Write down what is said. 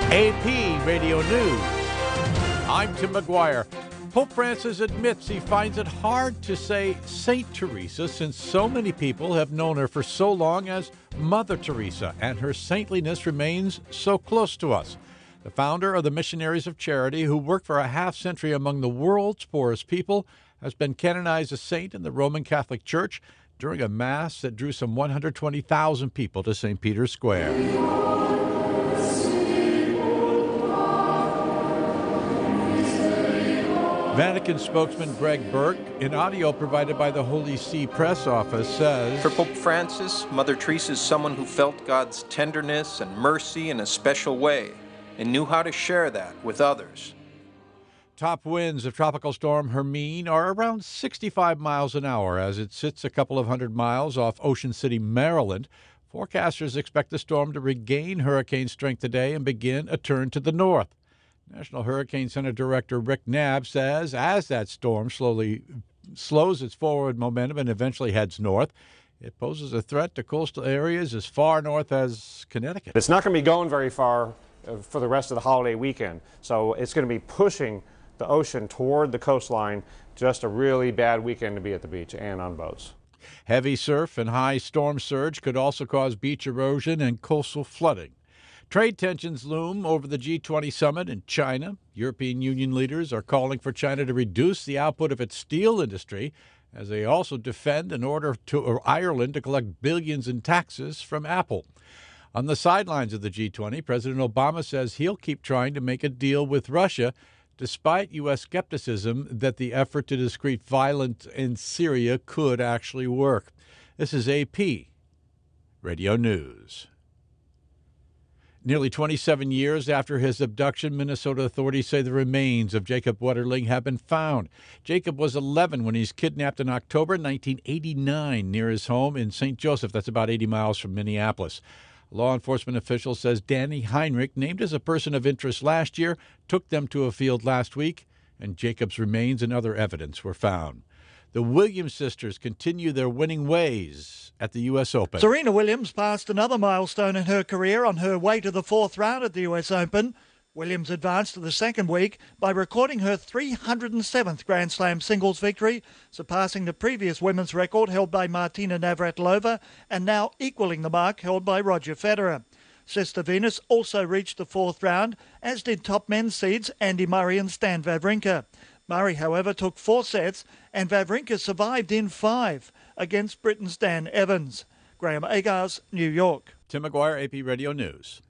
AP Radio News. I'm Tim McGuire. Pope Francis admits he finds it hard to say Saint Teresa since so many people have known her for so long as Mother Teresa, and her saintliness remains so close to us. The founder of the Missionaries of Charity, who worked for a half-century among the world's poorest people, has been canonized a saint in the Roman Catholic Church during a mass that drew some 120,000 people to St. Peter's Square. Vatican spokesman Greg Burke, in audio provided by the Holy See press office, says, For Pope Francis, Mother Teresa is someone who felt God's tenderness and mercy in a special way and knew how to share that with others. Top winds of Tropical Storm Hermine are around 65 miles an hour as it sits a couple of hundred miles off Ocean City, Maryland. Forecasters expect the storm to regain hurricane strength today and begin a turn to the north. National Hurricane Center Director Rick Knabb says as that storm slowly slows its forward momentum and eventually heads north, it poses a threat to coastal areas as far north as Connecticut. It's not going to be going very far for the rest of the holiday weekend, so it's going to be pushing the ocean toward the coastline. Just a really bad weekend to be at the beach and on boats. Heavy surf and high storm surge could also cause beach erosion and coastal flooding. Trade tensions loom over the G20 summit in China. European Union leaders are calling for China to reduce the output of its steel industry as they also defend an order to Ireland to collect billions in taxes from Apple. On the sidelines of the G20, President Obama says he'll keep trying to make a deal with Russia despite U.S. skepticism that the effort to discreet violence in Syria could actually work. This is AP Radio News. Nearly 27 years after his abduction, Minnesota authorities say the remains of Jacob Wetterling have been found. Jacob was 11 when he was kidnapped in October 1989 near his home in St. Joseph. That's about 80 miles from Minneapolis. A law enforcement official says Danny Heinrich, named as a person of interest last year, took them to a field last week, and Jacob's remains and other evidence were found. The Williams sisters continue their winning ways at the U.S. Open. Serena Williams passed another milestone in her career on her way to the fourth round at the U.S. Open. Williams advanced to the second week by recording her 307th Grand Slam singles victory, surpassing the previous women's record held by Martina Navratilova and now equaling the mark held by Roger Federer. Sister Venus also reached the fourth round, as did top men's seeds Andy Murray and Stan Wawrinka. Murray, however, took 4 sets, and Wawrinka survived in 5 against Britain's Dan Evans. Graham Agars, New York. Tim McGuire, AP Radio News.